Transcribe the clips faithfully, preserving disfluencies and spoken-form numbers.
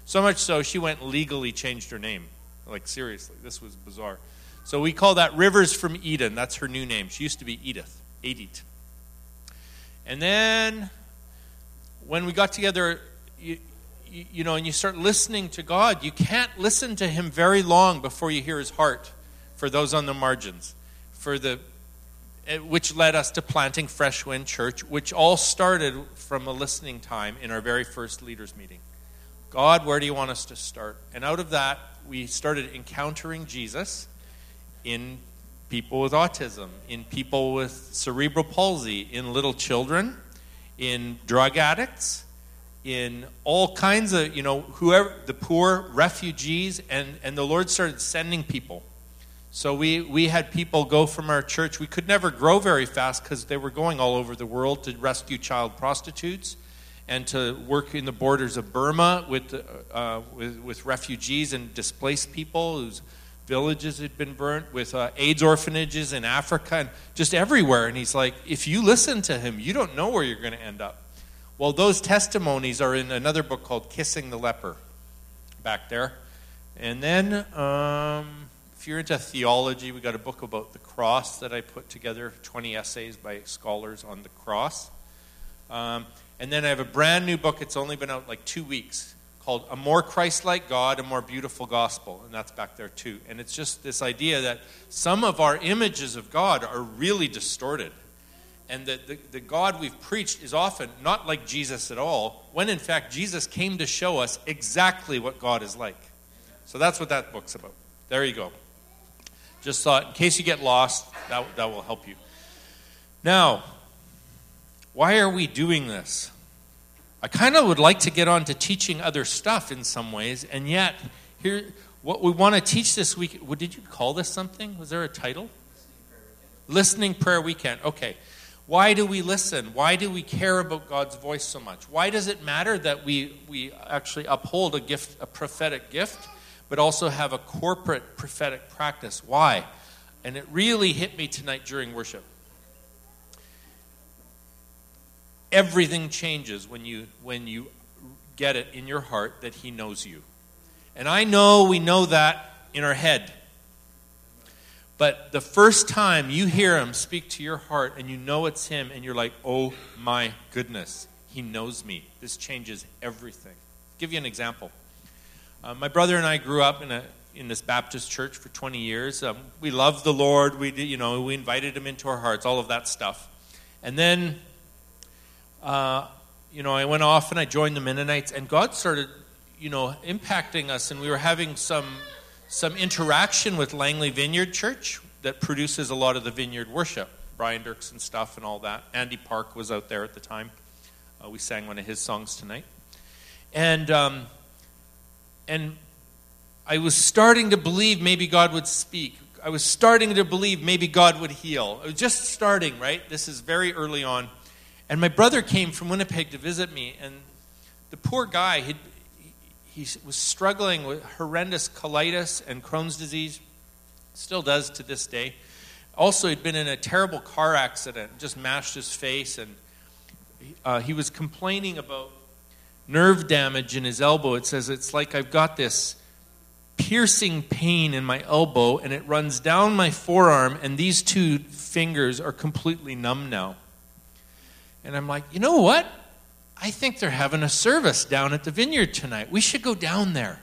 So much so, she went and legally changed her name. Like, seriously, this was bizarre. So we call that Rivers from Eden. That's her new name. She used to be Edith, Edith. And then when we got together, you, you, you know, and you start listening to God, you can't listen to him very long before you hear his heart for those on the margins, for the which led us to planting Fresh Wind Church, which all started from a listening time in our very first leaders meeting. God, where do you want us to start? And out of that, we started encountering Jesus in people with autism, in people with cerebral palsy, in little children, in drug addicts, in all kinds of, you know, whoever, the poor, refugees, and, and the Lord started sending people. So we, we had people go from our church. We could never grow very fast because they were going all over the world to rescue child prostitutes and to work in the borders of Burma with, uh, with, with refugees and displaced people whose villages had been burnt, with uh, AIDS orphanages in Africa and just everywhere. And he's like, if you listen to him, you don't know where you're going to end up. Well, those testimonies are in another book called Kissing the Leper back there. And then... Um, If you're into theology, we got a book about the cross that I put together, twenty essays by scholars on the cross. Um, and then I have a brand new book, it's only been out like two weeks, called A More Christ-Like God, A More Beautiful Gospel. And that's back there too. And it's just this idea that some of our images of God are really distorted. And that the, the God we've preached is often not like Jesus at all, when in fact Jesus came to show us exactly what God is like. So that's what that book's about. There you go. Just thought, in case you get lost, that, that will help you. Now, why are we doing this? I kind of would like to get on to teaching other stuff in some ways, and yet, here, what we want to teach this week, what, did you call this something? Was there a title? Listening Prayer Weekend. Okay. Why do we listen? Why do we care about God's voice so much? Why does it matter that we, we actually uphold a gift, a prophetic gift, but also have a corporate prophetic practice? Why? And it really hit me tonight during worship. Everything changes when you when you get it in your heart that he knows you. And I know we know that in our head. But the first time you hear him speak to your heart and you know it's him and you're like, oh my goodness, he knows me. This changes everything. I'll give you an example. Uh, my brother and I grew up in a in this Baptist church for twenty years. Um, we loved the Lord. We did, you know, we invited him into our hearts, all of that stuff. And then, uh, you know, I went off and I joined the Mennonites, and God started, you know, impacting us, and we were having some some interaction with Langley Vineyard Church that produces a lot of the vineyard worship, Brian Dirks and stuff and all that. Andy Park was out there at the time. Uh, we sang one of his songs tonight, and. Um, And I was starting to believe maybe God would speak. I was starting to believe maybe God would heal. I was just starting, right? This is very early on. And my brother came from Winnipeg to visit me. And the poor guy, he he was struggling with horrendous colitis and Crohn's disease. Still does to this day. Also, he'd been in a terrible car accident. Just mashed his face. And uh, he was complaining about nerve damage in his elbow. It says, it's like I've got this piercing pain in my elbow, and it runs down my forearm, and these two fingers are completely numb now. And I'm like, you know what? I think they're having a service down at the vineyard tonight. We should go down there.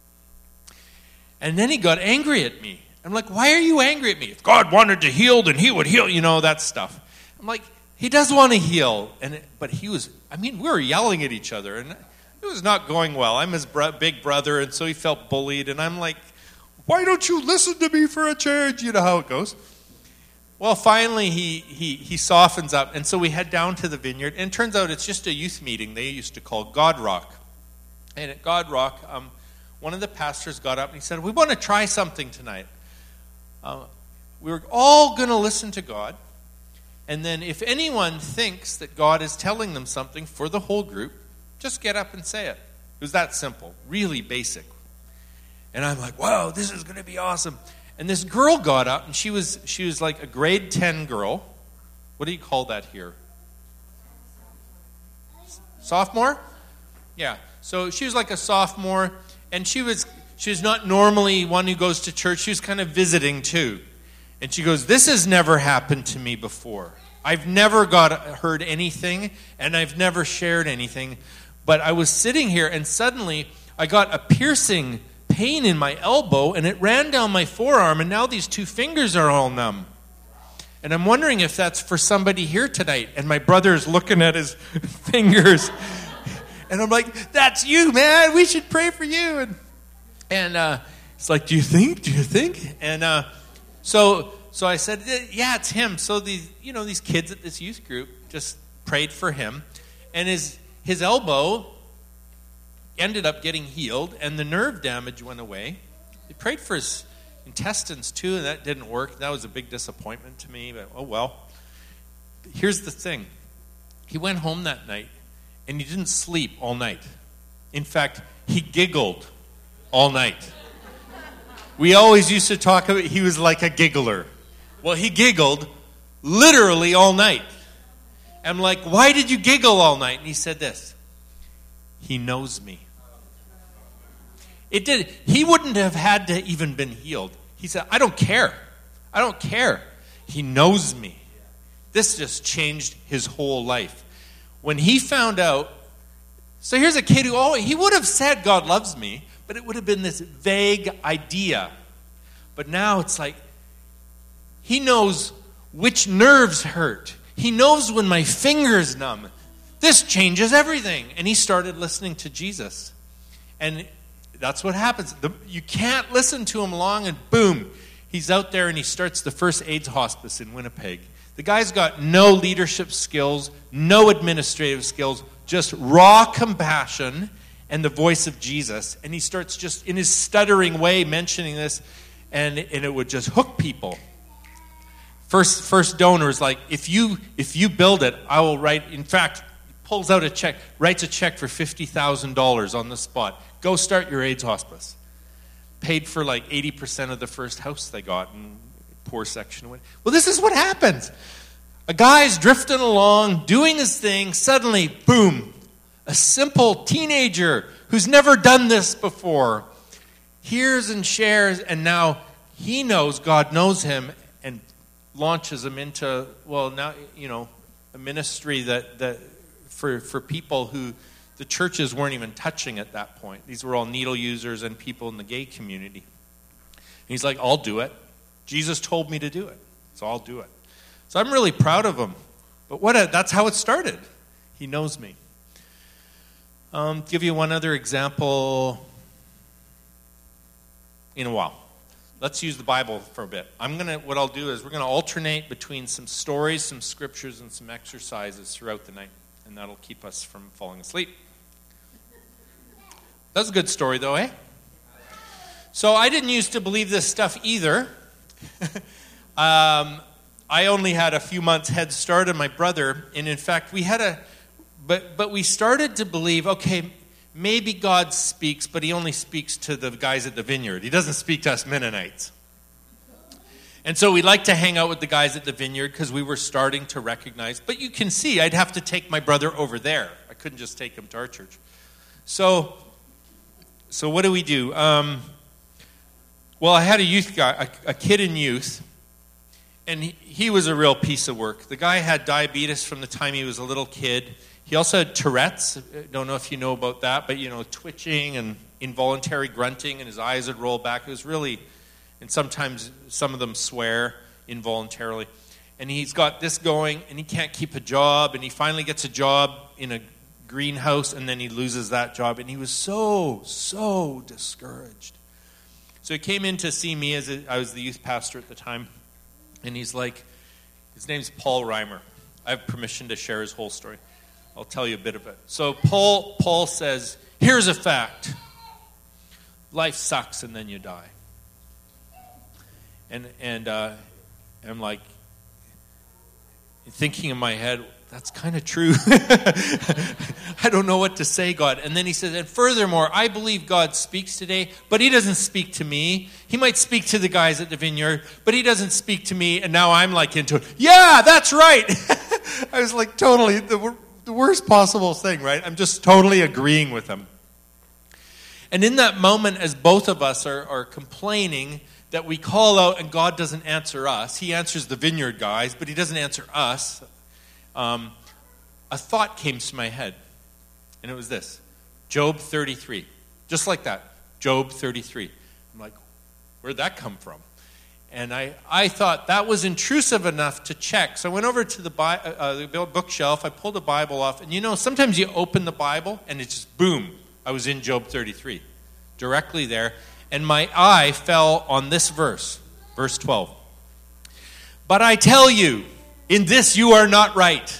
And then he got angry at me. I'm like, why are you angry at me? If God wanted to heal, then he would heal, you know, that stuff. I'm like, he does want to heal, and it, but he was, I mean, we were yelling at each other, and it was not going well. I'm his bro- big brother, and so he felt bullied, and I'm like, why don't you listen to me for a change? You know how it goes. Well, finally, he, he, he softens up, and so we head down to the vineyard, and it turns out it's just a youth meeting they used to call God Rock. And at God Rock, um, one of the pastors got up, and he said, we want to try something tonight. Uh, we were all going to listen to God. And then if anyone thinks that God is telling them something for the whole group, just get up and say it. It was that simple, really basic. And I'm like, wow, this is going to be awesome. And this girl got up, and she was she was like a grade ten girl. What do you call that here? Sophomore? Yeah. So she was like a sophomore, and she was she was not normally one who goes to church. She was kind of visiting too. And she goes, "This has never happened to me before. I've never got heard anything, and I've never shared anything. But I was sitting here, and suddenly I got a piercing pain in my elbow, and it ran down my forearm, and now these two fingers are all numb. And I'm wondering if that's for somebody here tonight." And my brother's looking at his fingers. And I'm like, "That's you, man. We should pray for you." And, and uh, it's like, "Do you think? Do you think?" And uh, so so I said, "Yeah, it's him." So these, you know, these kids at this youth group just prayed for him. And his his elbow ended up getting healed, and the nerve damage went away. They prayed for his intestines too, and that didn't work. That was a big disappointment to me, but oh well. Here's the thing. He went home that night, and he didn't sleep all night. In fact, he giggled all night. We always used to talk about he was like a giggler. Well, he giggled literally all night. I'm like, "Why did you giggle all night?" And he said this: "He knows me." It did. He wouldn't have had to even been healed. He said, "I don't care. I don't care. He knows me." This just changed his whole life. When he found out, so here's a kid who always, he would have said God loves me, but it would have been this vague idea. But now it's like, he knows which nerves hurt. He knows when my finger's numb. This changes everything. And he started listening to Jesus. And that's what happens. The, you can't listen to him long, and boom, he's out there and he starts the first AIDS hospice in Winnipeg. The guy's got no leadership skills, no administrative skills, just raw compassion and the voice of Jesus. And he starts just in his stuttering way mentioning this, and, and it would just hook people. First, first donor is like, if you if you build it, I will write. In fact, pulls out a check, writes a check for fifty thousand dollars on the spot. Go start your AIDS hospice. Paid for like eighty percent of the first house they got, and poor section went. Well, this is what happens. A guy's drifting along, doing his thing. Suddenly, boom, a simple teenager who's never done this before hears and shares, and now he knows God knows him and launches him into, well, now, you know, a ministry that, that for for people who the churches weren't even touching at that point. These were all needle users and people in the gay community. And he's like, "I'll do it. Jesus told me to do it, so I'll do it." So I'm really proud of him. But what a, that's how it started. He knows me. Um, give you one other example in a while. Let's use the Bible for a bit. I'm gonna. What I'll do is we're gonna alternate between some stories, some scriptures, and some exercises throughout the night, and that'll keep us from falling asleep. That's a good story, though, eh? So I didn't used to believe this stuff either. um, I only had a few months head start on my brother, and in fact, we had a, but but we started to believe, okay, maybe God speaks, but he only speaks to the guys at the vineyard. He doesn't speak to us Mennonites. And so we like to hang out with the guys at the vineyard because we were starting to recognize. But you can see, I'd have to take my brother over there. I couldn't just take him to our church. So, so what do we do? Um, well, I had a youth guy, a, a kid in youth, and he, he was a real piece of work. The guy had diabetes from the time he was a little kid. He also had Tourette's. I don't know if you know about that, but, you know, twitching and involuntary grunting, and his eyes would roll back. It was really, and sometimes some of them swear involuntarily. And he's got this going, and he can't keep a job, and he finally gets a job in a greenhouse, and then he loses that job. And he was so, so discouraged. So he came in to see me, as a, I was the youth pastor at the time, and he's like, his name's Paul Reimer. I have permission to share his whole story. I'll tell you a bit of it. So Paul Paul says, here's a fact. Life sucks and then you die. And and uh, I'm like, thinking in my head, that's kind of true. I don't know what to say, God. And then he says, and furthermore, I believe God speaks today, but he doesn't speak to me. He might speak to the guys at the vineyard, but he doesn't speak to me. And now I'm like into it. Yeah, that's right. I was like totally, the, the worst possible thing, right? I'm just totally agreeing with him. And in that moment, as both of us are, are complaining that we call out and God doesn't answer us, he answers the vineyard guys, but he doesn't answer us, um, a thought came to my head. And it was this, Job thirty-three. Just like that, Job thirty-three. I'm like, where'd that come from? And I, I thought that was intrusive enough to check. So I went over to the, Bi- uh, the bookshelf. I pulled the Bible off. And you know, sometimes you open the Bible and it's just boom. I was in Job thirty-three. Directly there. And my eye fell on this verse. Verse twelve. But I tell you, in this you are not right.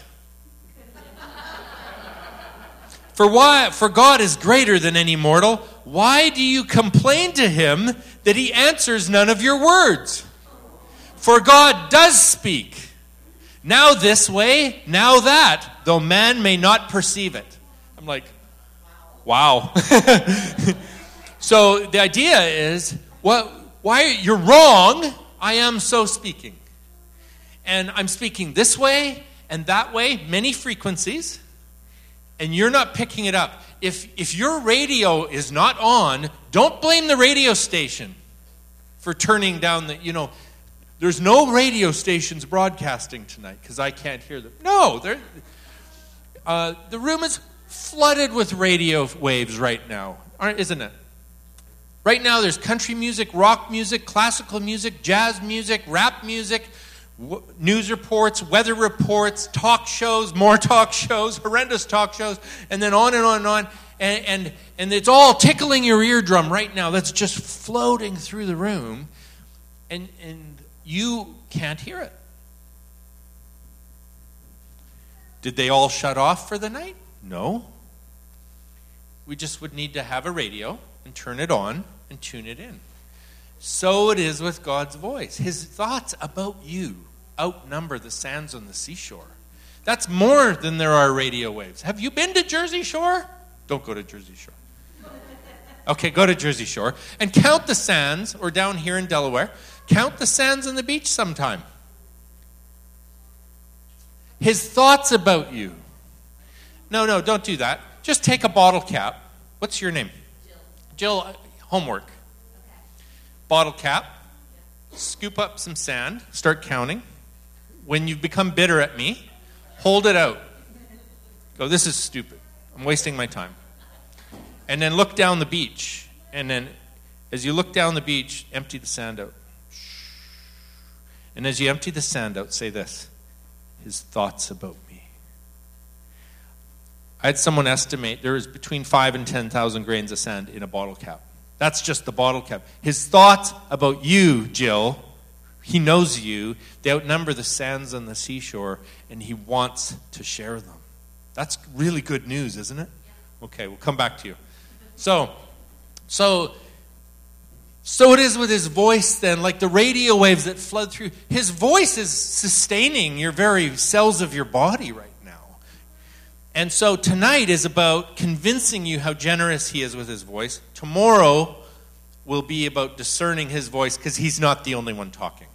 For why? For God is greater than any mortal. Why do you complain to him that he answers none of your words? For God does speak. Now this way, now that, though man may not perceive it. I'm like, wow. So the idea is, well, why you're wrong, I am so speaking. And I'm speaking this way and that way, many frequencies. And you're not picking it up. If if your radio is not on, don't blame the radio station for turning down the, you know, there's no radio stations broadcasting tonight because I can't hear them. No, uh, the room is flooded with radio waves right now, aren't isn't it? Right now there's country music, rock music, classical music, jazz music, rap music, news reports, weather reports, talk shows, more talk shows, horrendous talk shows, and then on and on and on. And, and, and it's all tickling your eardrum right now. That's just floating through the room. And, and you can't hear it. Did they all shut off for the night? No. We just would need to have a radio and turn it on and tune it in. So it is with God's voice. His thoughts about you outnumber the sands on the seashore. That's more than there are radio waves. Have you been to Jersey Shore? Don't go to Jersey Shore. Okay, go to Jersey Shore and count the sands, or down here in Delaware, count the sands on the beach sometime. His thoughts about you. No, no, don't do that. Just take a bottle cap. What's your name? Jill. Jill, homework. Bottle cap, scoop up some sand, start counting. When you become bitter at me, hold it out. Go, this is stupid. I'm wasting my time. And then look down the beach. And then as you look down the beach, empty the sand out. And as you empty the sand out, say this, his thoughts about me. I had someone estimate there is between five and ten thousand grains of sand in a bottle cap. That's just the bottle cap. His thoughts about you, Jill, he knows you. They outnumber the sands on the seashore, and he wants to share them. That's really good news, isn't it? Okay, we'll come back to you. So, so, so it is with his voice then, like the radio waves that flood through. His voice is sustaining your very cells of your body right now. And so tonight is about convincing you how generous he is with his voice. Tomorrow will be about discerning his voice because he's not the only one talking.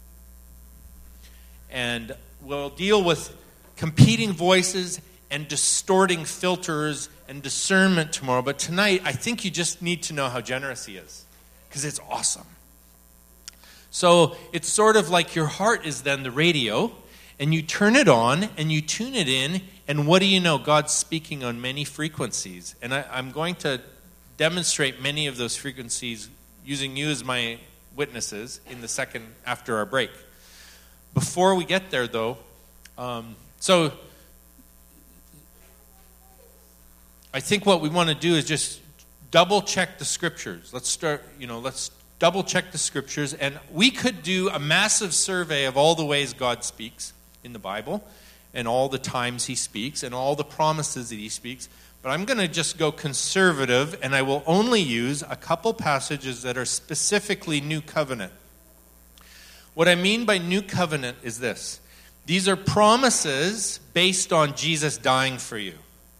And we'll deal with competing voices and distorting filters and discernment tomorrow. But tonight, I think you just need to know how generous he is because it's awesome. So it's sort of like your heart is then the radio, and you turn it on and you tune it in, and what do you know? God's speaking on many frequencies. And I, I'm going to demonstrate many of those frequencies using you as my witnesses in the second after our break. Before we get there, though, um, so I think what we want to do is just double check the scriptures. Let's start, you know, let's double check the scriptures, and we could do a massive survey of all the ways God speaks in the Bible, and all the times he speaks, and all the promises that he speaks. But I'm going to just go conservative, and I will only use a couple passages that are specifically New Covenant. What I mean by New Covenant is this. These are promises based on Jesus dying for you.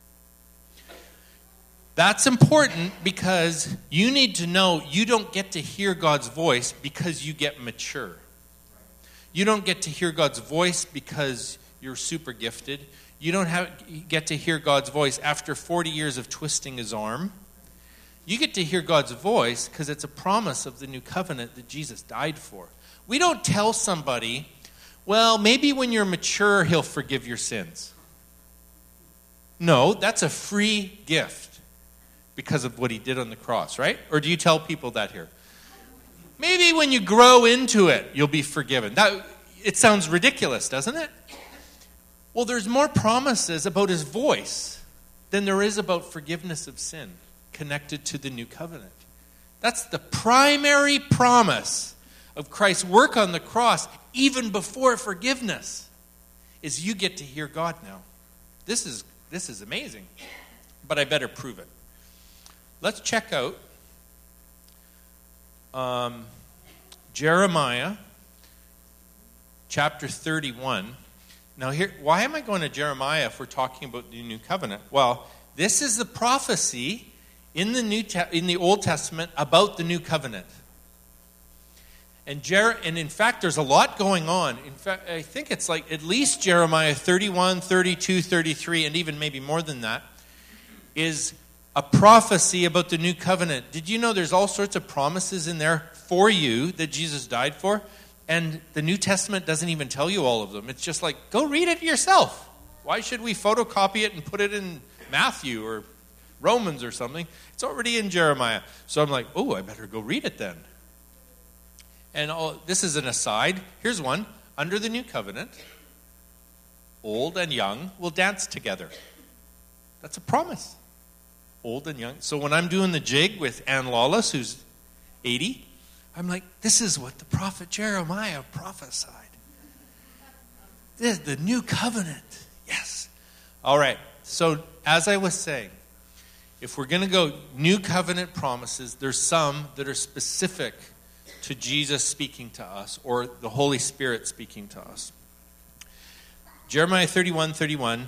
That's important because you need to know you don't get to hear God's voice because you get mature. You don't get to hear God's voice because you're super gifted. You don't have, get to hear God's voice after forty years of twisting his arm. You get to hear God's voice because it's a promise of the new covenant that Jesus died for. We don't tell somebody, well, maybe when you're mature, he'll forgive your sins. No, that's a free gift because of what he did on the cross, right? Or do you tell people that here? Maybe when you grow into it, you'll be forgiven. That, it sounds ridiculous, doesn't it? Well, there's more promises about his voice than there is about forgiveness of sin connected to the new covenant. That's the primary promise of Christ's work on the cross, even before forgiveness, is you get to hear God now. This is this is amazing, but I better prove it. Let's check out um, Jeremiah chapter thirty-one. Now, here, why am I going to Jeremiah if we're talking about the new covenant? Well, this is the prophecy in the New Te- in the Old Testament about the new covenant. And, Jer- and in fact, there's a lot going on. In fact, I think it's like at least Jeremiah thirty-one, thirty-two, thirty-three, and even maybe more than that, is a prophecy about the new covenant. Did you know there's all sorts of promises in there for you that Jesus died for? And the New Testament doesn't even tell you all of them. It's just like, go read it yourself. Why should we photocopy it and put it in Matthew or Romans or something? It's already in Jeremiah. So I'm like, oh, I better go read it then. And all, this is an aside. Here's one. Under the new covenant, old and young will dance together. That's a promise. Old and young. So when I'm doing the jig with Ann Lawless, who's eighty, I'm like, this is what the prophet Jeremiah prophesied. This is the new covenant. Yes. All right. So as I was saying, if we're going to go new covenant promises, there's some that are specific to Jesus speaking to us or the Holy Spirit speaking to us. Jeremiah thirty-one, thirty-one.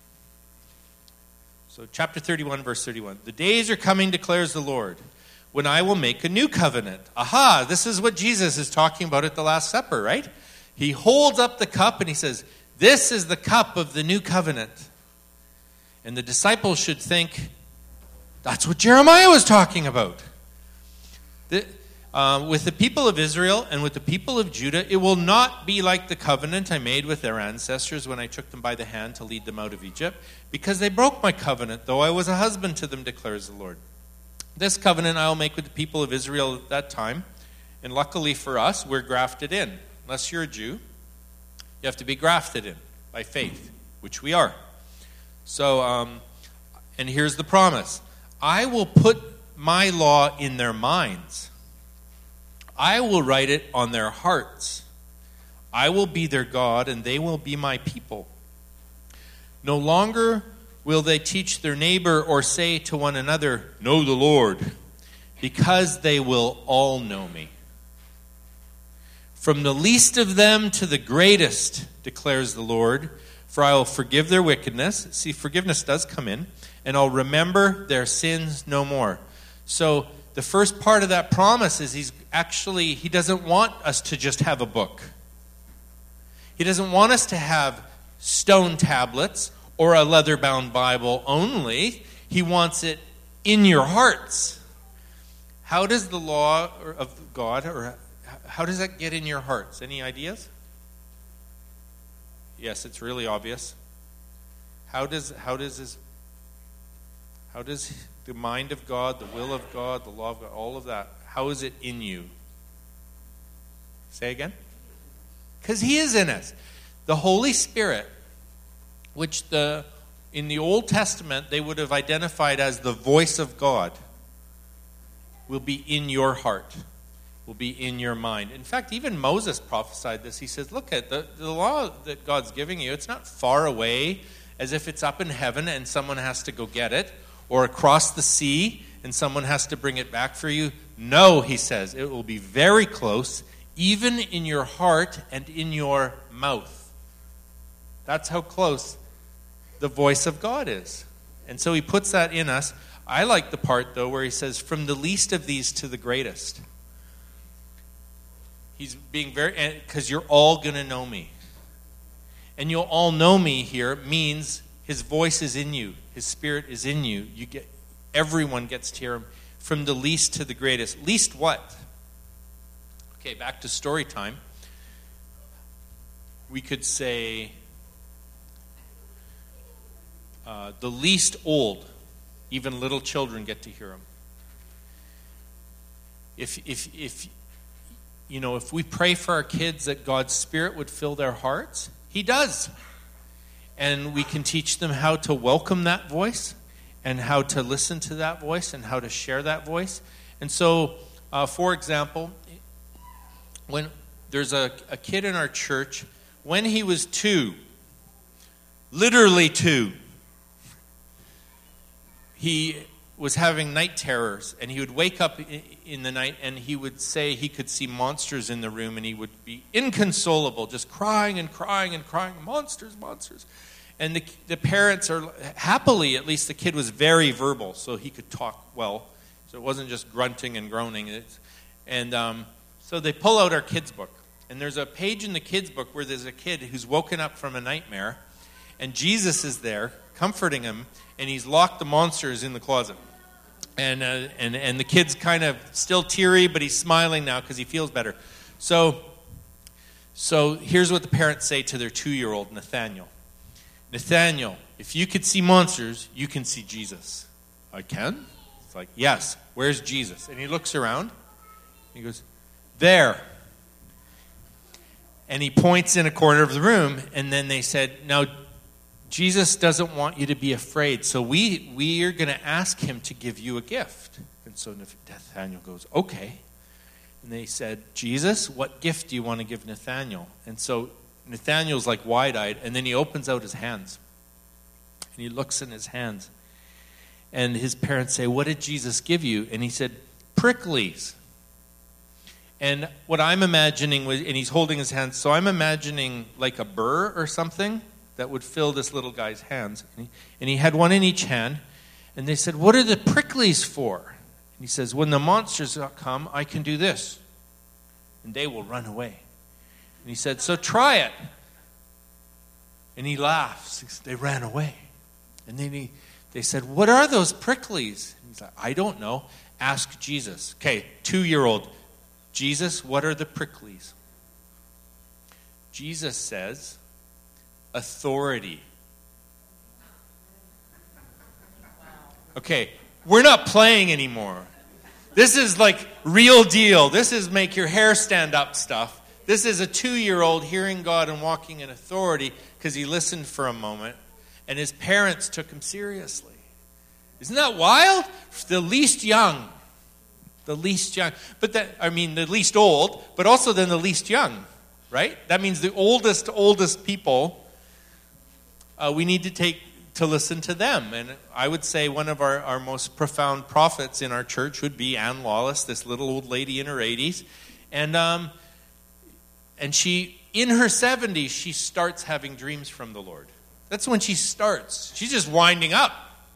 So chapter thirty-one, verse thirty-one. The days are coming, declares the Lord, when I will make a new covenant. Aha, this is what Jesus is talking about at the Last Supper, right? He holds up the cup and he says, this is the cup of the new covenant. And the disciples should think, that's what Jeremiah was talking about. The, uh, with the people of Israel and with the people of Judah, it will not be like the covenant I made with their ancestors when I took them by the hand to lead them out of Egypt, because they broke my covenant, though I was a husband to them, declares the Lord. This covenant I will make with the people of Israel at that time, and luckily for us, we're grafted in. Unless you're a Jew, you have to be grafted in by faith, which we are. So, um, and here's the promise. I will put my law in their minds. I will write it on their hearts. I will be their God, and they will be my people. No longer will they teach their neighbor or say to one another, know the Lord, because they will all know me. From the least of them to the greatest, declares the Lord, for I will forgive their wickedness. See, forgiveness does come in. And I'll remember their sins no more. So the first part of that promise is he's actually, he doesn't want us to just have a book. He doesn't want us to have stone tablets or a leather-bound Bible only. He wants it in your hearts. How does the law of God, or how does that get in your hearts? Any ideas? Yes, it's really obvious. How does how does this how does the mind of God, the will of God, the law of God, all of that, how is it in you? Say again? Because he is in us. The Holy Spirit, which the in the Old Testament they would have identified as the voice of God, will be in your heart, will be in your mind. In fact, even Moses prophesied this. He says, look at the, the law that God's giving you, it's not far away as if it's up in heaven and someone has to go get it, or across the sea and someone has to bring it back for you. No, he says, it will be very close, even in your heart and in your mouth. That's how close the voice of God is. And so he puts that in us. I like the part, though, where he says, from the least of these to the greatest. He's being very, because you're all going to know me. And you'll all know me here means his voice is in you. His spirit is in you. You get, everyone gets to hear him. from the least to the greatest. Least what? Okay, back to story time. We could say uh, the least old. Even little children get to hear him. If, if, if, you know, if we pray for our kids that God's Spirit would fill their hearts, He does. And we can teach them how to welcome that voice and how to listen to that voice and how to share that voice. And so, uh, for example, when there's a, a kid in our church, when he was two, literally two, he was having night terrors, and he would wake up in the night and he would say he could see monsters in the room, and he would be inconsolable, just crying and crying and crying, monsters, monsters. And the, the parents are, happily, at least the kid was very verbal, so he could talk well. So it wasn't just grunting and groaning. It's, and um, so they pull out our kids' book. And there's a page in the kids' book where there's a kid who's woken up from a nightmare, and Jesus is there comforting him, and he's locked the monsters in the closet. And uh, and and the kid's kind of still teary, but he's smiling now because he feels better. So, so here's what the parents say to their two-year-old, Nathaniel. Nathaniel, if you could see monsters, you can see Jesus. I can? It's like, yes. Where's Jesus? And he looks around. He goes, there. And he points in a corner of the room, and then they said, now, Jesus doesn't want you to be afraid, so we, we are going to ask him to give you a gift. And so Nathaniel goes, okay. And they said, Jesus, what gift do you want to give Nathaniel? And so Nathaniel's like wide-eyed, and then he opens out his hands. And he looks in his hands. And his parents say, what did Jesus give you? And he said, pricklies. And what I'm imagining, was, and he's holding his hands, so I'm imagining like a burr or something that would fill this little guy's hands. And he, and he had one in each hand. And they said, what are the pricklies for? And he says, when the monsters come, I can do this. And they will run away. And he said, so try it. And he laughs. He said, they ran away. And then he, they said, what are those pricklies? And he's like, I don't know. Ask Jesus. Okay, two-year-old. Jesus, what are the pricklies? Jesus says, authority. Okay, we're not playing anymore. This is like real deal. This is make your hair stand up stuff. This is a two-year-old hearing God and walking in authority because he listened for a moment, and his parents took him seriously. Isn't that wild? The least young. The least young. But that, I mean, the least old, but also then the least young, right? That means the oldest, oldest people, Uh, we need to take to listen to them. And I would say one of our, our most profound prophets in our church would be Ann Lawless, this little old lady in her eighties. And um, and she, in her seventies, she starts having dreams from the Lord. That's when she starts. She's just winding up.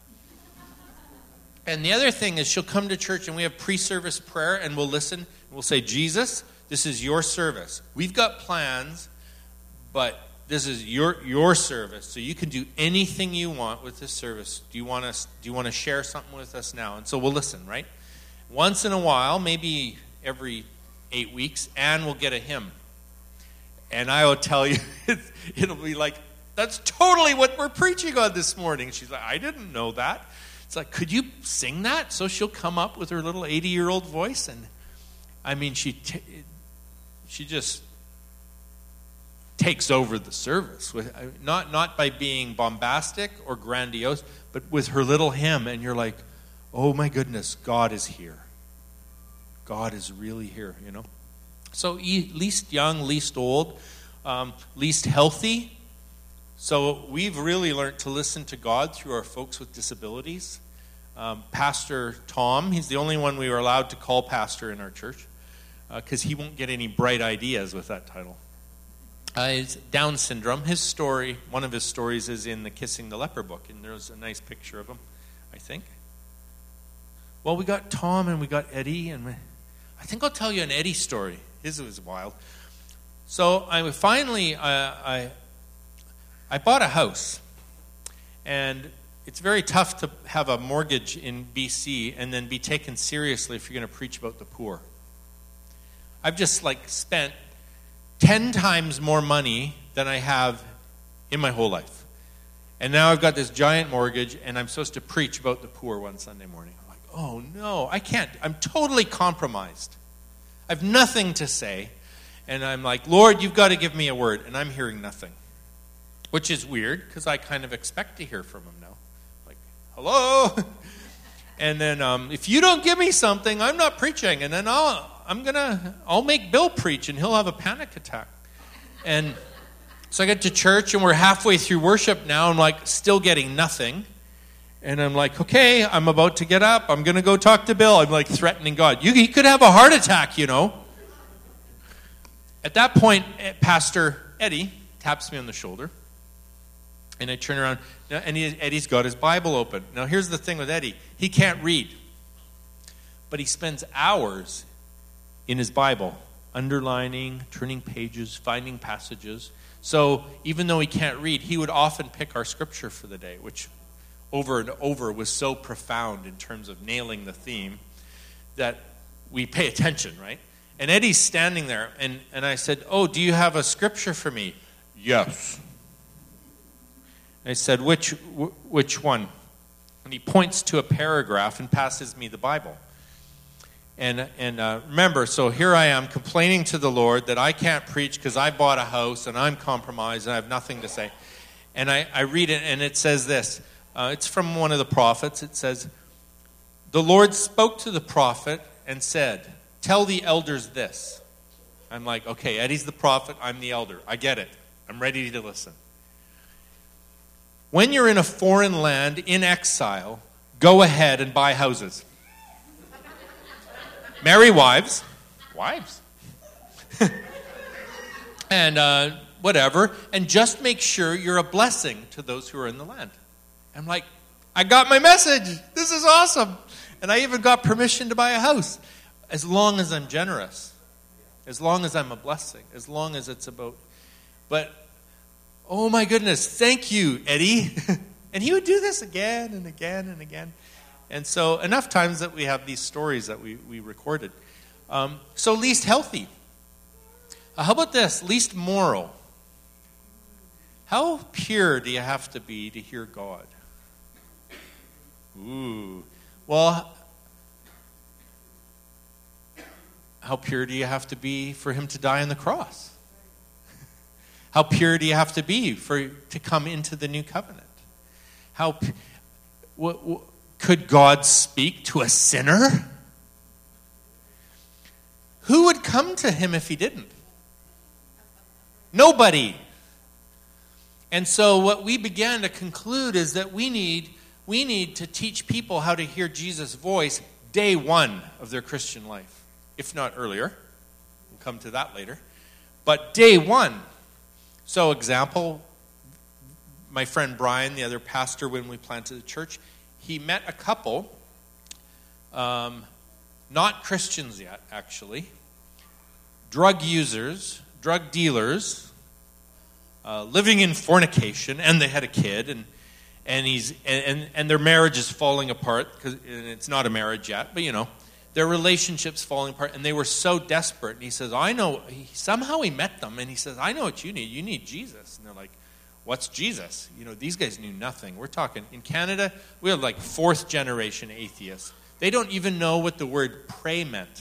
And the other thing is she'll come to church and we have pre-service prayer and we'll listen. And we'll say, Jesus, this is your service. We've got plans, but this is your your service, so you can do anything you want with this service. Do you want us? Do you want to share something with us now? And so we'll listen, right? Once in a while, maybe every eight weeks, Anne will get a hymn, and I will tell you, it'll be like, "That's totally what we're preaching on this morning." She's like, "I didn't know that." It's like, "Could you sing that?" So she'll come up with her little eighty-year-old voice, and I mean, she t- she just. takes over the service, with not not by being bombastic or grandiose, but with her little hymn, and you're like, oh my goodness, God is here. God is really here, you know. So e- least young, least old, um, least healthy. So we've really learned to listen to God through our folks with disabilities. Um, Pastor Tom, he's the only one we were allowed to call pastor in our church, because uh, he won't get any bright ideas with that title. Uh, it's Down syndrome. His story, one of his stories is in the Kissing the Leper book, and there's a nice picture of him, I think. Well, we got Tom and we got Eddie, and we, I think I'll tell you an Eddie story. His was wild. So I finally, uh, I, I bought a house, and it's very tough to have a mortgage in B C and then be taken seriously if you're going to preach about the poor. I've just like spent ten times more money than I have in my whole life. And now I've got this giant mortgage, and I'm supposed to preach about the poor one Sunday morning. I'm like, oh no, I can't. I'm totally compromised. I have nothing to say. And I'm like, Lord, you've got to give me a word. And I'm hearing nothing. Which is weird, because I kind of expect to hear from him now. Like, hello? And then um, if you don't give me something, I'm not preaching. And then I'll, I'm gonna, I'll make Bill preach, and he'll have a panic attack. And so I get to church, and we're halfway through worship now. I'm like, still getting nothing. And I'm like, okay, I'm about to get up. I'm going to go talk to Bill. I'm like threatening God. You, he could have a heart attack, you know. At that point, Pastor Eddie taps me on the shoulder. And I turn around, and he, Eddie's got his Bible open. Now, here's the thing with Eddie. He can't read. But he spends hours in his Bible, underlining, turning pages, finding passages. So even though he can't read, he would often pick our scripture for the day, which over and over was so profound in terms of nailing the theme that we pay attention, right? And Eddie's standing there, and, and I said, oh, do you have a scripture for me? Yes. I said, which which one? And he points to a paragraph and passes me the Bible. And and uh, remember, so here I am complaining to the Lord that I can't preach because I bought a house and I'm compromised and I have nothing to say. And I, I read it, and it says this. Uh, it's from one of the prophets. It says, the Lord spoke to the prophet and said, tell the elders this. I'm like, okay, Eddie's the prophet, I'm the elder. I get it. I'm ready to listen. When you're in a foreign land, in exile, go ahead and buy houses. Marry wives. Wives. and uh, whatever. And just make sure you're a blessing to those who are in the land. I'm like, I got my message. This is awesome. And I even got permission to buy a house. As long as I'm generous. As long as I'm a blessing. As long as it's about... But, oh my goodness, thank you, Eddie. And he would do this again and again and again. And so, enough times that we have these stories that we, we recorded. Um, so, least healthy. Uh, how about this? Least moral. How pure do you have to be to hear God? Ooh. Well, how pure do you have to be for him to die on the cross? How pure do you have to be for to come into the new covenant? How what, what, could God speak to a sinner? Who would come to him if he didn't? Nobody. And so what we began to conclude is that we need we need to teach people how to hear Jesus' voice day one of their Christian life, if not earlier. We'll come to that later. But day one. So, example, my friend Brian, the other pastor, when we planted the church, he met a couple, um, not Christians yet, actually, drug users, drug dealers, uh, living in fornication, and they had a kid, and and he's and and their marriage is falling apart because it's not a marriage yet, but you know, their relationship's falling apart, and they were so desperate. And he says, I know, he, somehow he met them, and he says, I know what you need. You need Jesus. And they're like, what's Jesus? You know, these guys knew nothing. We're talking, in Canada, we have like fourth generation atheists. They don't even know what the word pray meant.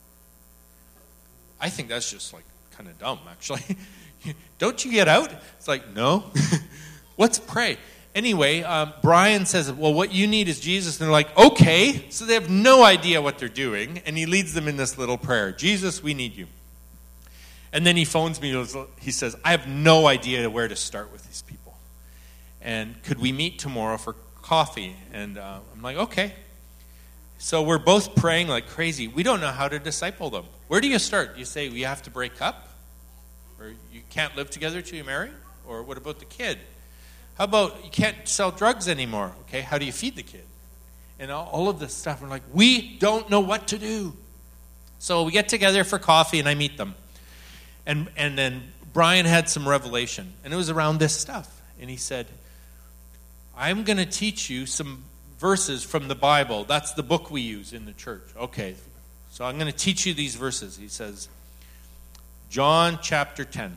I think that's just like kind of dumb, actually. Don't you get out? It's like, no. What's pray? Anyway, um, Brian says, well, what you need is Jesus. And they're like, okay. So they have no idea what they're doing. And he leads them in this little prayer. Jesus, we need you. And then he phones me. He says, I have no idea where to start with these people. And could we meet tomorrow for coffee? And uh, I'm like, okay. So we're both praying like crazy. We don't know how to disciple them. Where do you start? Do you say, we have to break up? Or you can't live together till you marry? Or what about the kid? How about you can't sell drugs anymore? Okay, how do you feed the kid? And all, all of this stuff. We're like, we don't know what to do. So we get together for coffee, and I meet them. And and then Brian had some revelation, and it was around this stuff. And he said, I'm going to teach you some verses from the Bible. That's the book we use in the church. Okay, so I'm going to teach you these verses. He says, John chapter ten,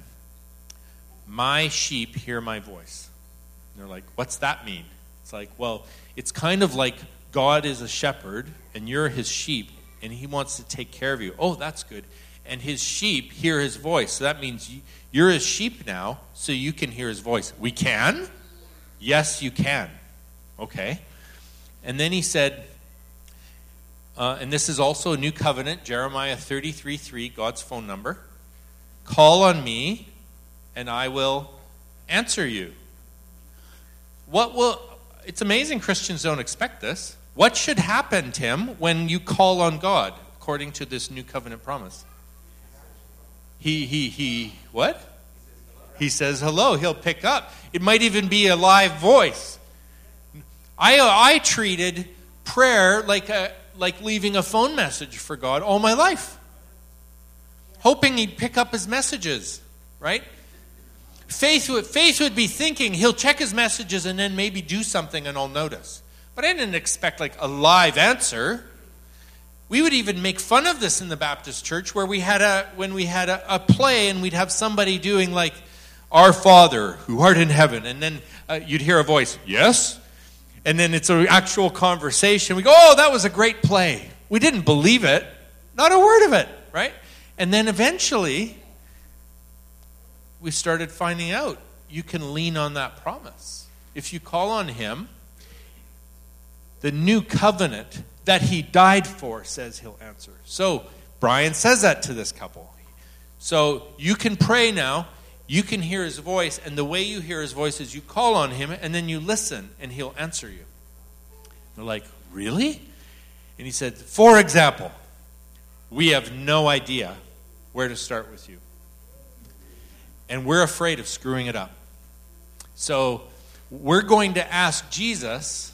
my sheep hear my voice. And they're like, what's that mean? It's like, well, it's kind of like God is a shepherd and you're his sheep and he wants to take care of you. Oh, that's good. And his sheep hear his voice. So that means you're his sheep now, so you can hear his voice. We can? Yes, you can. Okay. And then he said, uh, and this is also a new covenant, Jeremiah thirty-three three, God's phone number. Call on me, and I will answer you. What will, it's amazing Christians don't expect this. What should happen, Tim, when you call on God, according to this new covenant promise? He, he, he, what? He says hello. He'll pick up. It might even be a live voice. I, I treated prayer like a, like leaving a phone message for God all my life, hoping he'd pick up his messages, right? Faith would, faith would be thinking he'll check his messages and then maybe do something and I'll notice. But I didn't expect like a live answer. We would even make fun of this in the Baptist church where we had a when we had a, a play and we'd have somebody doing like, Our Father who art in heaven, and then uh, you'd hear a voice, yes? And then it's an actual conversation. We go, oh, that was a great play. We didn't believe it. Not a word of it, right? And then eventually, we started finding out you can lean on that promise. If you call on him, the new covenant that he died for says he'll answer. So Brian says that to this couple. So you can pray now. You can hear his voice, and the way you hear his voice is you call on him, and then you listen, and he'll answer you. They're like, really? And he said, for example, we have no idea where to start with you. And we're afraid of screwing it up. So we're going to ask Jesus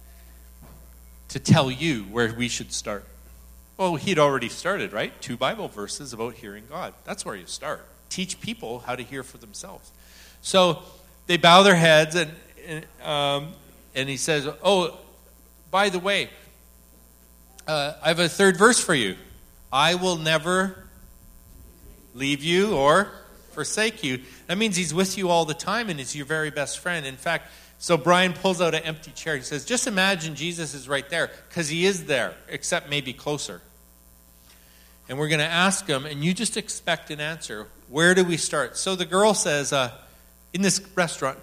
to tell you where we should start. Well, he'd already started, right? Two Bible verses about hearing God. That's where you start. Teach people how to hear for themselves. So they bow their heads, and and, um, and he says, oh, by the way, uh, I have a third verse for you. I will never leave you or forsake you. That means he's with you all the time and is your very best friend. In fact, so Brian pulls out an empty chair. He says, just imagine Jesus is right there, because he is there, except maybe closer. And we're going to ask him, and you just expect an answer. Where do we start? So the girl says, uh, in this restaurant,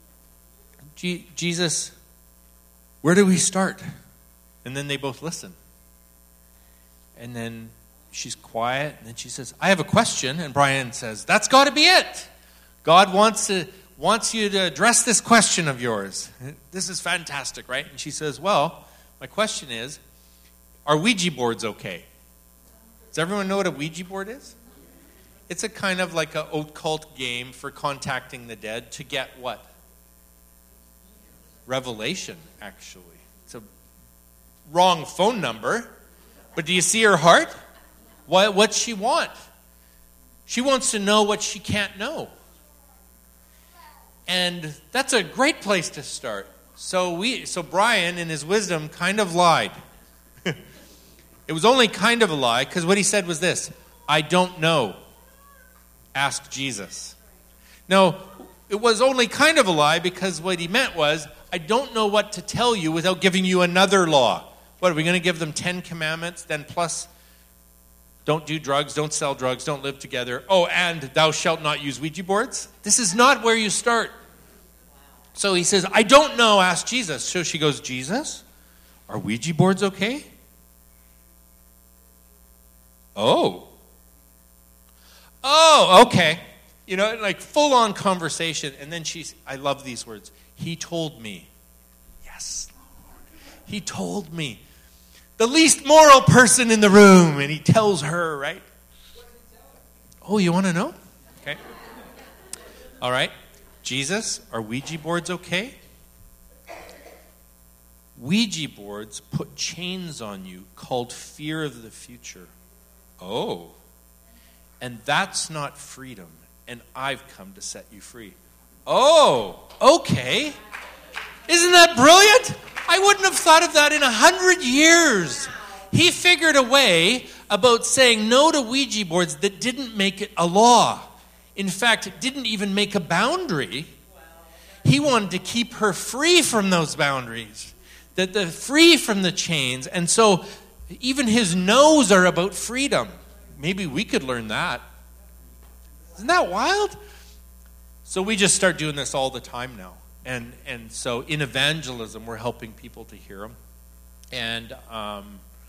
Jesus, where do we start? And then they both listen. And then she's quiet, and then she says, I have a question. And Brian says, that's got to be it. God wants to wants you to address this question of yours. This is fantastic, right? And she says, well, my question is, are Ouija boards okay? Does everyone know what a Ouija board is? It's a kind of like an occult game for contacting the dead to get what? Revelation, actually. It's a wrong phone number. But do you see her heart? What, what's she want? She wants to know what she can't know. And that's a great place to start. So we, so Brian, in his wisdom, kind of lied. It was only kind of a lie, because what he said was this: I don't know. Ask Jesus. No, it was only kind of a lie, because what he meant was, I don't know what to tell you without giving you another law. What, are we going to give them ten commandments, then plus don't do drugs, don't sell drugs, don't live together. Oh, and thou shalt not use Ouija boards? This is not where you start. So he says, I don't know, ask Jesus. So she goes, Jesus, are Ouija boards okay? Oh. Oh, okay. You know, like full-on conversation. And then she's, I love these words. He told me. Yes, Lord. He told me. The least moral person in the room. And he tells her, right? Oh, you want to know? Okay. All right. Jesus, are Ouija boards okay? Ouija boards put chains on you called fear of the future. Oh. And that's not freedom. And I've come to set you free. Oh, okay. Isn't that brilliant? I wouldn't have thought of that in a hundred years. He figured a way about saying no to Ouija boards that didn't make it a law. In fact, it didn't even make a boundary. He wanted to keep her free from those boundaries, that the free from the chains. And so even his no's are about freedom. Maybe we could learn that. Isn't that wild? So we just start doing this all the time now. And and so in evangelism, we're helping people to hear him. And um,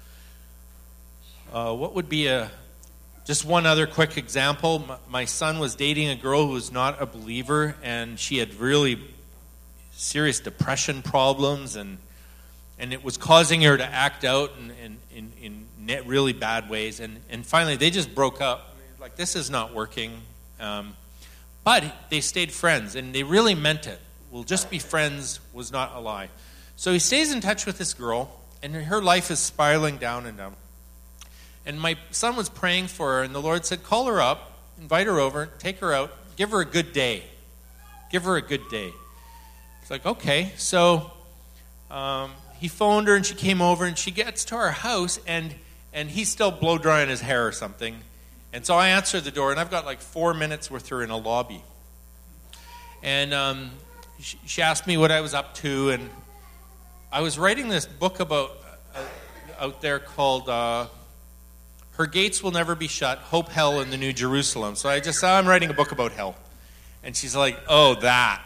uh, what would be a just one other quick example? My, my son was dating a girl who was not a believer, and she had really serious depression problems, and and it was causing her to act out in in, in, in really bad ways. And and finally, they just broke up. Like, this is not working. Um, but they stayed friends, and they really meant it. We'll just be friends was not a lie. So he stays in touch with this girl, and her life is spiraling down and down. And my son was praying for her, and the Lord said, call her up, invite her over, take her out, give her a good day. Give her a good day. It's like, okay. So um, he phoned her, and she came over, and she gets to our house, and, and he's still blow drying his hair or something. And so I answer the door, and I've got like four minutes with her in a lobby. And um, she, she asked me what I was up to, and I was writing this book about uh, out there called uh, Her Gates Will Never Be Shut, Hope, Hell, and the New Jerusalem. So I just said, I'm writing a book about hell. And she's like, oh, that.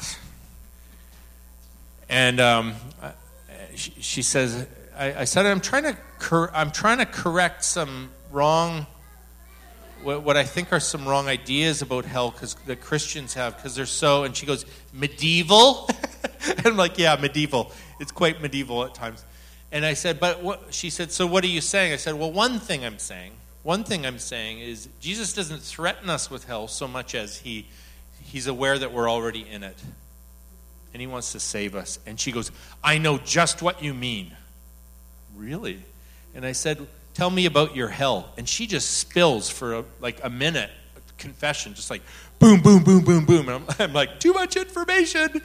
And um, she, she says, I, I said, I'm trying to cor- I'm trying to correct some wrong what I think are some wrong ideas about hell because the Christians have, because they're so, and she goes, medieval? And I'm like, yeah, medieval. It's quite medieval at times. And I said, but what, she said, so what are you saying? I said, well, one thing I'm saying, one thing I'm saying is Jesus doesn't threaten us with hell so much as he he's aware that we're already in it. And he wants to save us. And she goes, I know just what you mean. Really? And I said, tell me about your hell. And she just spills for a, like a minute, confession, just like boom, boom, boom, boom, boom. And I'm, I'm like, too much information.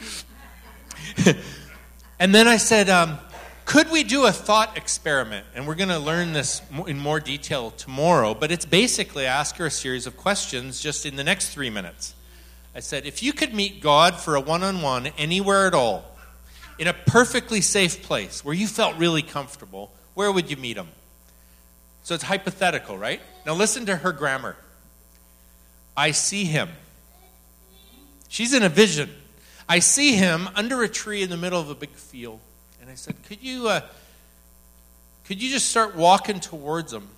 And then I said, um, could we do a thought experiment? And we're going to learn this in more detail tomorrow. But it's basically ask her a series of questions just in the next three minutes. I said, if you could meet God for a one-on-one anywhere at all, in a perfectly safe place where you felt really comfortable, where would you meet him? So it's hypothetical, right? Now listen to her grammar. I see him. She's in a vision. I see him under a tree in the middle of a big field. And I said, could you, uh, could you just start walking towards him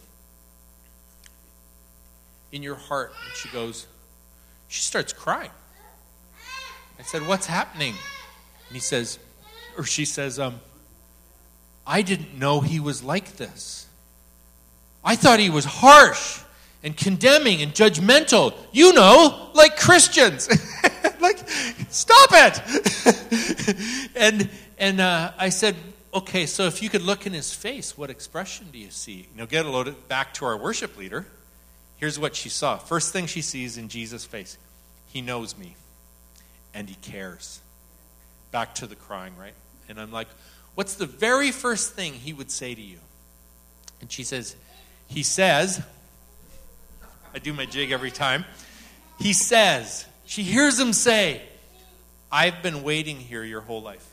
in your heart? And she goes, she starts crying. I said, what's happening? And he says, or she says, um, I didn't know he was like this. I thought he was harsh and condemning and judgmental. You know, like Christians. Like, stop it. and and uh, I said, okay, so if you could look in his face, what expression do you see? You know, get a load back to our worship leader. Here's what she saw. First thing she sees in Jesus' face. He knows me. And he cares. Back to the crying, right? And I'm like, what's the very first thing he would say to you? And she says, he says, I do my jig every time. He says, she hears him say, I've been waiting here your whole life.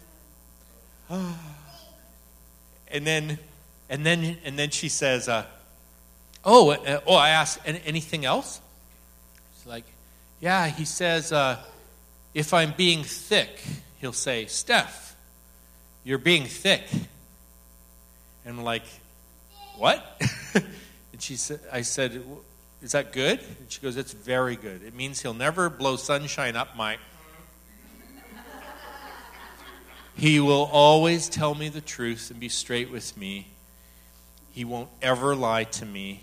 and then, and then, and then she says, uh, oh, uh, oh, I asked, anything else? She's like, yeah, he says, uh, if I'm being thick, he'll say, Steph, you're being thick. And I'm like, what? And she said, I said, is that good? And she goes, it's very good. It means he'll never blow sunshine up my... He will always tell me the truth and be straight with me. He won't ever lie to me.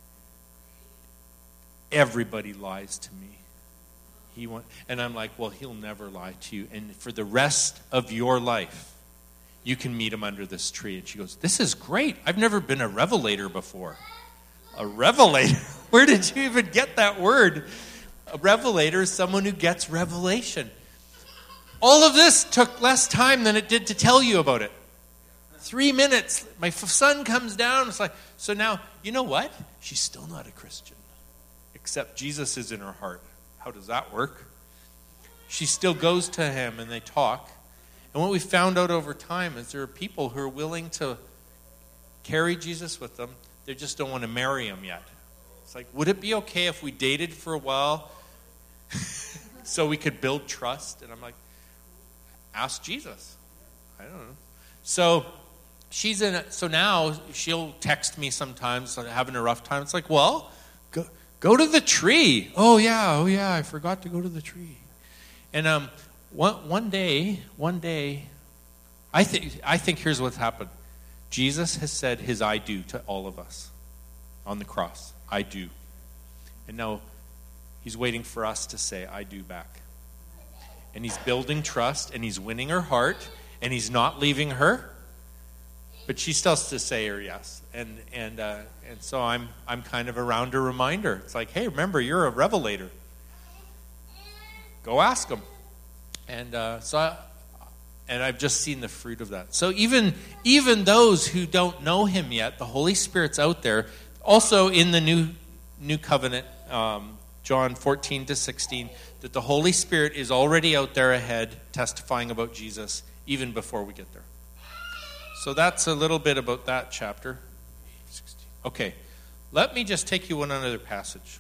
Everybody lies to me. He won't, and I'm like, well, he'll never lie to you. And for the rest of your life, you can meet him under this tree. And she goes, this is great. I've never been a revelator before. A revelator? Where did you even get that word? A revelator is someone who gets revelation. All of this took less time than it did to tell you about it. Three minutes. My son comes down. It's like, so now, you know what? She's still not a Christian. Except Jesus is in her heart. How does that work? She still goes to him and they talk. And what we found out over time is there are people who are willing to carry Jesus with them. They just don't want to marry him yet. It's like, would it be okay if we dated for a while so we could build trust? And I'm like, ask Jesus. I don't know. So she's in a, so now she'll text me sometimes having a rough time. It's like, well, go go to the tree. Oh yeah, oh yeah, I forgot to go to the tree. And um one one day, one day, I think I think here's what's happened. Jesus has said his I do to all of us on the cross. I do. And now he's waiting for us to say I do back. And he's building trust and he's winning her heart and he's not leaving her. But she still has to say her yes. And and uh, and so I'm I'm kind of around a reminder. It's like, hey, remember, you're a revelator. Go ask him. And uh, so I, and I've just seen the fruit of that. So even even those who don't know him yet, the Holy Spirit's out there. Also in the new new covenant, um, John fourteen to sixteen, that the Holy Spirit is already out there ahead testifying about Jesus even before we get there. So that's a little bit about that chapter. Okay, let me just take you one another passage.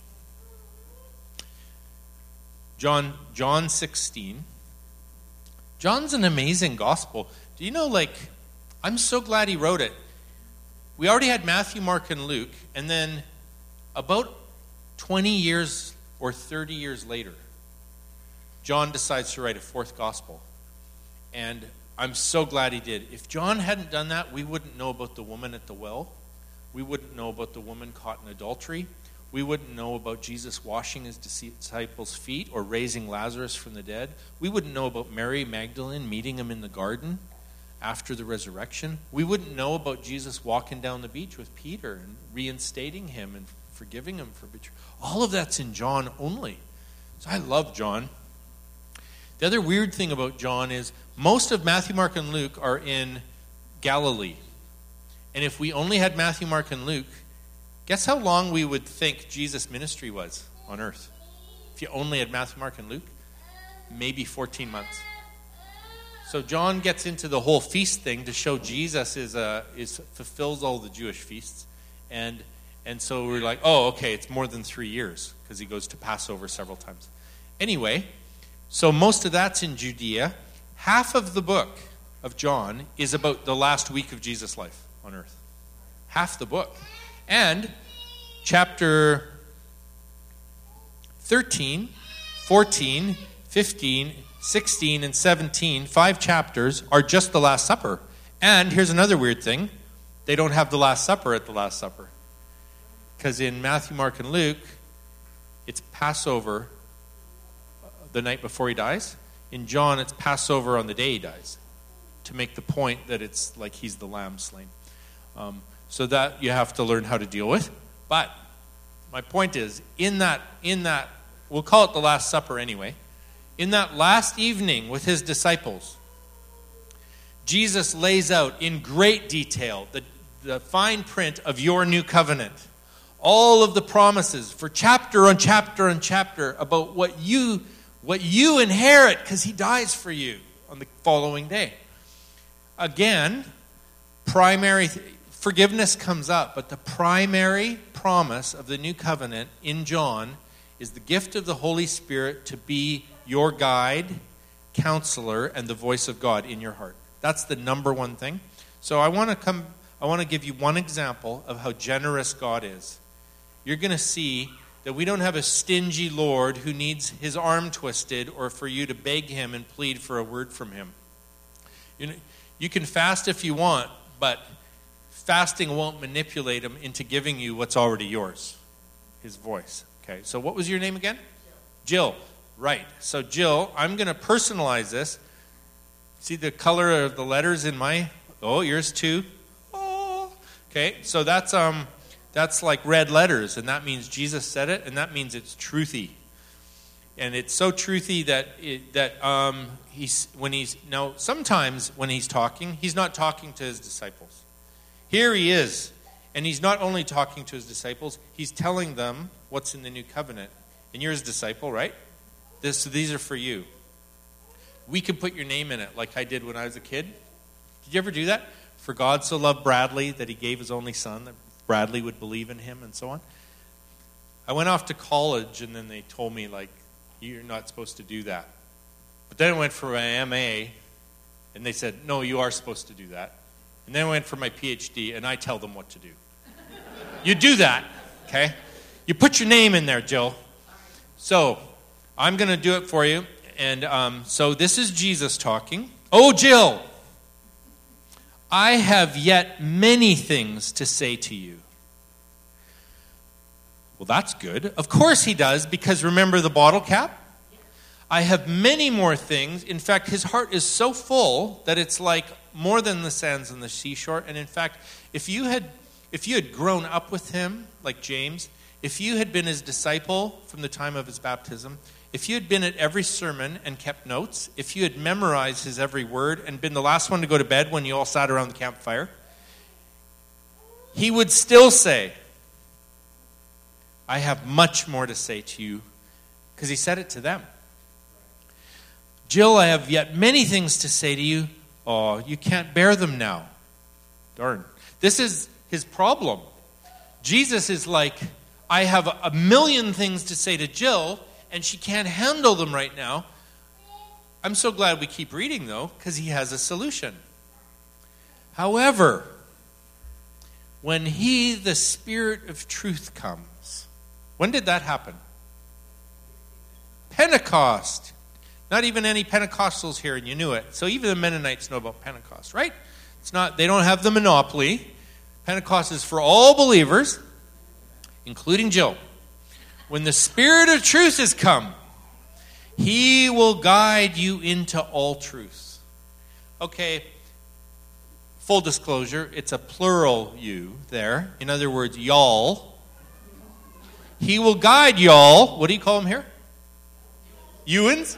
John John sixteen. John's an amazing gospel. Do you know, like, I'm so glad he wrote it. We already had Matthew, Mark, and Luke, and then about twenty years or thirty years later, John decides to write a fourth gospel. And I'm so glad he did. If John hadn't done that, we wouldn't know about the woman at the well. We wouldn't know about the woman caught in adultery. We wouldn't know about Jesus washing his disciples' feet or raising Lazarus from the dead. We wouldn't know about Mary Magdalene meeting him in the garden after the resurrection. We wouldn't know about Jesus walking down the beach with Peter and reinstating him and forgiving him for betrayal. All of that's in John only. So I love John. The other weird thing about John is most of Matthew, Mark, and Luke are in Galilee. And if we only had Matthew, Mark, and Luke, guess how long we would think Jesus' ministry was on earth? If you only had Matthew, Mark, and Luke? Maybe fourteen months. So John gets into the whole feast thing to show Jesus is a, is fulfills all the Jewish feasts. And and so we're like, oh, okay, it's more than three years because he goes to Passover several times. Anyway, so most of that's in Judea. Half of the book of John is about the last week of Jesus' life on earth. Half the book. And chapter thirteen, fourteen, fifteen, sixteen, and seventeen, five chapters, are just the Last Supper. And here's another weird thing. They don't have the Last Supper at the Last Supper. Because in Matthew, Mark, and Luke, it's Passover the night before he dies. In John, it's Passover on the day he dies. To make the point that it's like he's the lamb slain. Um, so that you have to learn how to deal with. But my point is, in that, in that, we'll call it the Last Supper anyway. In that last evening with his disciples, Jesus lays out in great detail the, the fine print of your new covenant. All of the promises for chapter on chapter on chapter about what you, what you inherit because he dies for you on the following day. Again, primary th- forgiveness comes up, but the primary promise of the new covenant in John is the gift of the Holy Spirit to be your guide, counselor, and the voice of God in your heart. That's the number one thing. So I want to come I want to give you one example of how generous God is. You're going to see that we don't have a stingy Lord who needs his arm twisted or for you to beg him and plead for a word from him. You know, you can fast if you want, but fasting won't manipulate him into giving you what's already yours, his voice. Okay, so what was your name again? Jill. Right. So Jill, I'm going to personalize this. See the color of the letters in my, oh, yours too. Oh. Okay, so that's um that's like red letters, and that means Jesus said it, and that means it's truthy. And it's so truthy that it, that um, he's when he's now sometimes when he's talking, he's not talking to his disciples. Here he is, and he's not only talking to his disciples, he's telling them what's in the new covenant. And you're his disciple, right? This these are for you. We could put your name in it, like I did when I was a kid. Did you ever do that? For God so loved Bradley that he gave his only son, that Bradley would believe in him, and so on. I went off to college, and then they told me, like, you're not supposed to do that. But then I went for my M A, and they said, no, you are supposed to do that. And then I went for my P H D, and I tell them what to do. You do that, okay? You put your name in there, Jill. So, I'm going to do it for you. And um, so this is Jesus talking. Oh, Jill, I have yet many things to say to you. Well, that's good. Of course he does, because remember the bottle cap? I have many more things. In fact, his heart is so full that it's like more than the sands on the seashore. And in fact, if you had if you had grown up with him, like James, if you had been his disciple from the time of his baptism, if you had been at every sermon and kept notes, if you had memorized his every word and been the last one to go to bed when you all sat around the campfire, he would still say, I have much more to say to you, because he said it to them. Jill, I have yet many things to say to you. Oh, you can't bear them now. Darn. This is his problem. Jesus is like, I have a million things to say to Jill, and she can't handle them right now. I'm so glad we keep reading, though, because he has a solution. However, when he, the Spirit of truth, comes, when did that happen? Pentecost. Not even any Pentecostals here, and you knew it. So even the Mennonites know about Pentecost, right? It's not, they don't have the monopoly. Pentecost is for all believers, including Jill. When the Spirit of truth has come, he will guide you into all truth. Okay, full disclosure, it's a plural you there. In other words, y'all. He will guide y'all. What do you call them here? Ewans?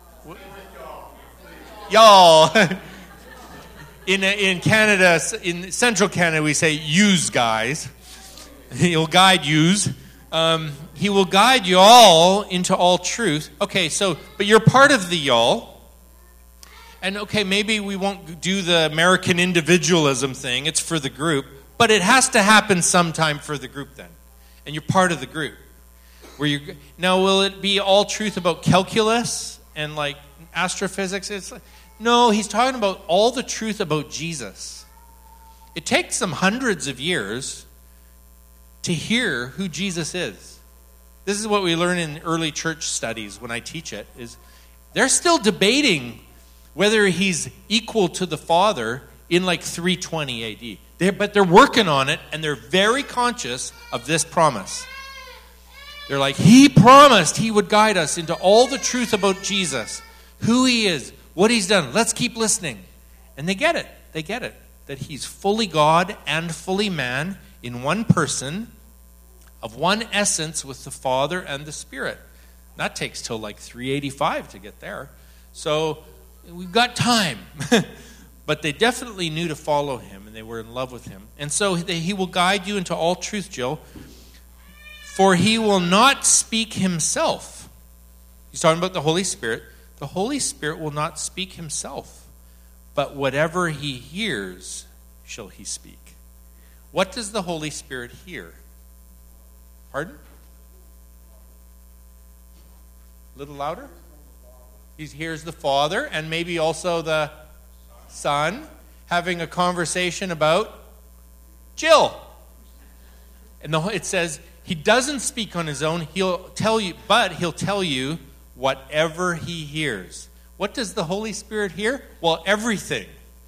Y'all. In in Canada, in central Canada, we say yous guys. He'll guide yous. Um, he will guide you all into all truth. Okay, so, but you're part of the y'all. And okay, maybe we won't do the American individualism thing. It's for the group. But it has to happen sometime for the group then. And you're part of the group. Where you Now, will it be all truth about calculus and like astrophysics? It's like, no, he's talking about all the truth about Jesus. It takes some hundreds of years to hear who Jesus is. This is what we learn in early church studies when I teach it, is they're still debating whether he's equal to the Father in like three twenty A D. They're, but they're working on it, and they're very conscious of this promise. They're like, he promised he would guide us into all the truth about Jesus, who he is, what he's done. Let's keep listening. And they get it. They get it. That he's fully God and fully man in one person, of one essence with the Father and the Spirit. That takes till like three eighty-five to get there. So we've got time. But they definitely knew to follow him, and they were in love with him. And so he will guide you into all truth, Jill. For he will not speak himself. He's talking about the Holy Spirit. The Holy Spirit will not speak himself, but whatever he hears shall he speak. What does the Holy Spirit hear? Pardon? A little louder? He hears the Father and maybe also the Son having a conversation about Jill. And the, it says he doesn't speak on his own. He'll tell you, but he'll tell you whatever he hears. What does the Holy Spirit hear? Well, everything.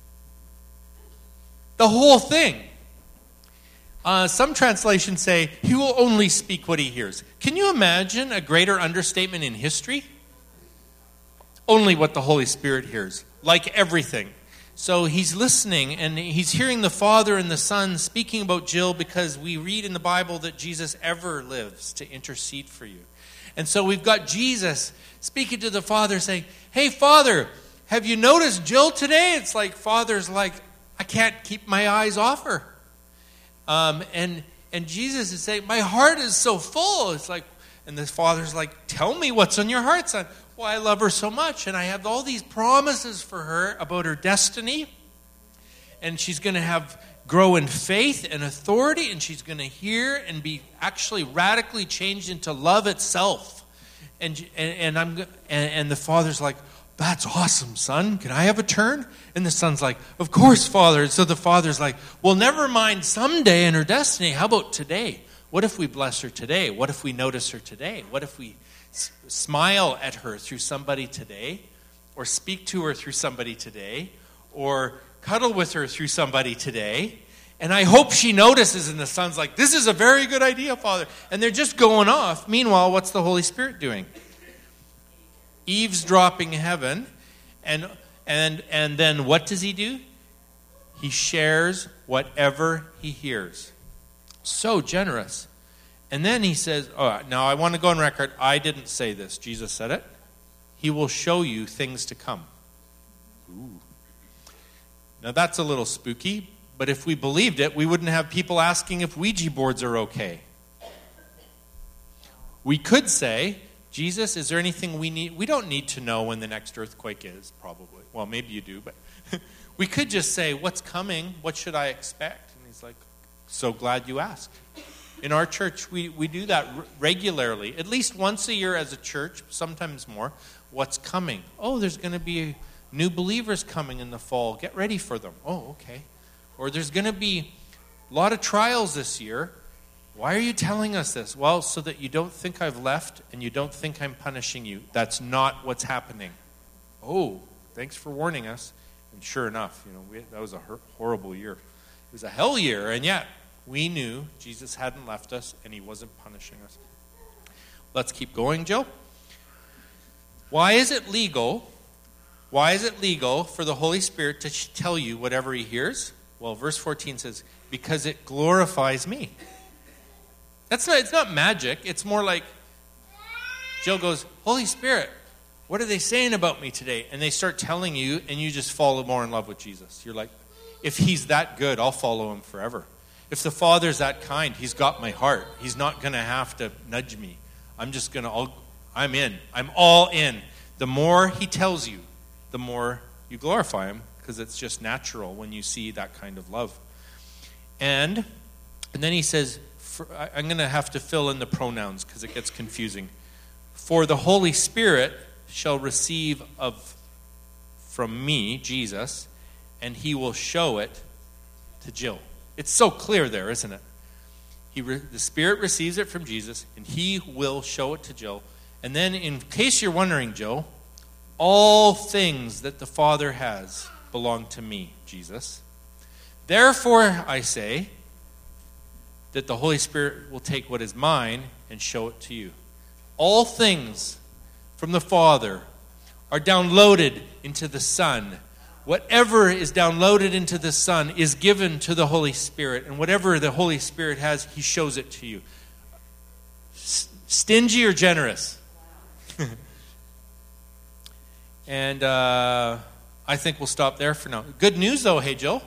The whole thing. Uh, some translations say he will only speak what he hears. Can you imagine a greater understatement in history? Only what the Holy Spirit hears, like everything. So he's listening, and he's hearing the Father and the Son speaking about Jill, because we read in the Bible that Jesus ever lives to intercede for you. And so we've got Jesus speaking to the Father saying, hey, Father, have you noticed Jill today? It's like Father's like, I can't keep my eyes off her. Um, and and Jesus is saying, my heart is so full. It's like, and the Father's like, tell me what's on your heart, son. Well, I love her so much, and I have all these promises for her about her destiny. And she's going to have grow in faith and authority, and she's going to hear and be actually radically changed into love itself. And and, and I'm and, and the Father's like, that's awesome, son. Can I have a turn? And the son's like, of course, Father. And so the Father's like, well, never mind someday in her destiny. How about today? What if we bless her today? What if we notice her today? What if we s- smile at her through somebody today? Or speak to her through somebody today? Or cuddle with her through somebody today? And I hope she notices. And the son's like, this is a very good idea, Father. And they're just going off. Meanwhile, what's the Holy Spirit doing? Eavesdropping heaven. And, and, and then what does he do? He shares whatever he hears. So generous. And then he says, oh, now I want to go on record. I didn't say this. Jesus said it. He will show you things to come. Ooh. Now that's a little spooky, but if we believed it, we wouldn't have people asking if Ouija boards are okay. We could say, Jesus, is there anything we need? We don't need to know when the next earthquake is, probably. Well, maybe you do, but we could just say, what's coming? What should I expect? And he's like, so glad you asked. In our church, we, we do that r- regularly, at least once a year as a church, sometimes more. What's coming? Oh, there's going to be new believers coming in the fall. Get ready for them. Oh, okay. Or there's going to be a lot of trials this year. Why are you telling us this? Well, so that you don't think I've left and you don't think I'm punishing you. That's not what's happening. Oh, thanks for warning us. And sure enough, you know, we, that was a horrible year. It was a hell year, and yet we knew Jesus hadn't left us and he wasn't punishing us. Let's keep going, Joe. Why is it legal? Why is it legal for the Holy Spirit to tell you whatever he hears? Well, verse fourteen says, because it glorifies me. That's not, it's not magic. It's more like Jill goes, Holy Spirit, what are they saying about me today? And they start telling you, and you just fall more in love with Jesus. You're like, if he's that good, I'll follow him forever. If the Father's that kind, he's got my heart. He's not going to have to nudge me. I'm just going to, I'm in. I'm all in. The more he tells you, the more you glorify him, because it's just natural when you see that kind of love. And, and then he says, for, I, I'm going to have to fill in the pronouns because it gets confusing. For the Holy Spirit shall receive of from me, Jesus, and he will show it to Jill. It's so clear there, isn't it? He re, the Spirit receives it from Jesus, and he will show it to Jill. And then, in case you're wondering, Joe, all things that the Father has belong to me, Jesus. Therefore, I say that the Holy Spirit will take what is mine and show it to you. All things from the Father are downloaded into the Son. Whatever is downloaded into the Son is given to the Holy Spirit. And whatever the Holy Spirit has, he shows it to you. S- stingy or generous? And uh, I think we'll stop there for now. Good news, though, hey, Jill.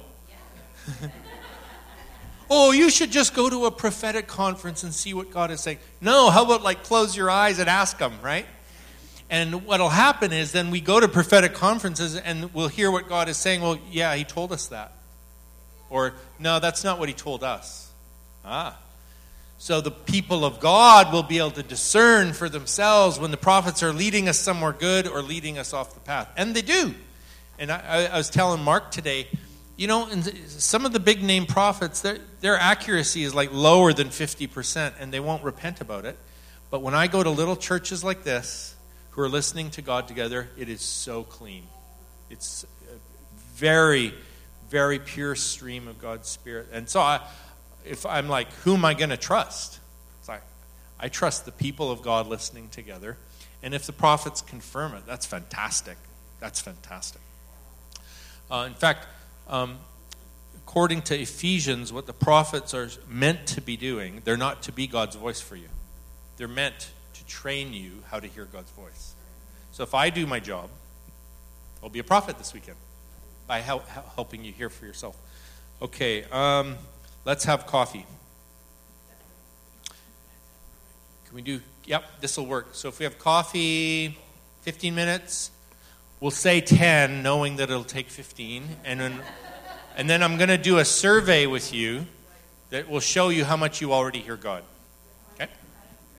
Oh, you should just go to a prophetic conference and see what God is saying. No, how about like close your eyes and ask him, right? And what'll happen is then we go to prophetic conferences and we'll hear what God is saying. Well, yeah, he told us that. Or, no, that's not what he told us. Ah. So the people of God will be able to discern for themselves when the prophets are leading us somewhere good or leading us off the path. And they do. And I, I was telling Mark today, you know, in some of the big name prophets, their, their accuracy is like lower than fifty percent, and they won't repent about it. But when I go to little churches like this, who are listening to God together, it is so clean. It's a very, very pure stream of God's Spirit. And so I, if I'm like, who am I going to trust? It's like, I trust the people of God listening together. And if the prophets confirm it, that's fantastic. That's fantastic. Uh, in fact, um, according to Ephesians, what the prophets are meant to be doing, they're not to be God's voice for you. They're meant, to train you how to hear God's voice. So if I do my job, I'll be a prophet this weekend by help, helping you hear for yourself. Okay, um, let's have coffee. Can we do, yep, this will work. So if we have coffee, fifteen minutes, we'll say ten, knowing that it'll take fifteen. And then, and then I'm going to do a survey with you that will show you how much you already hear God.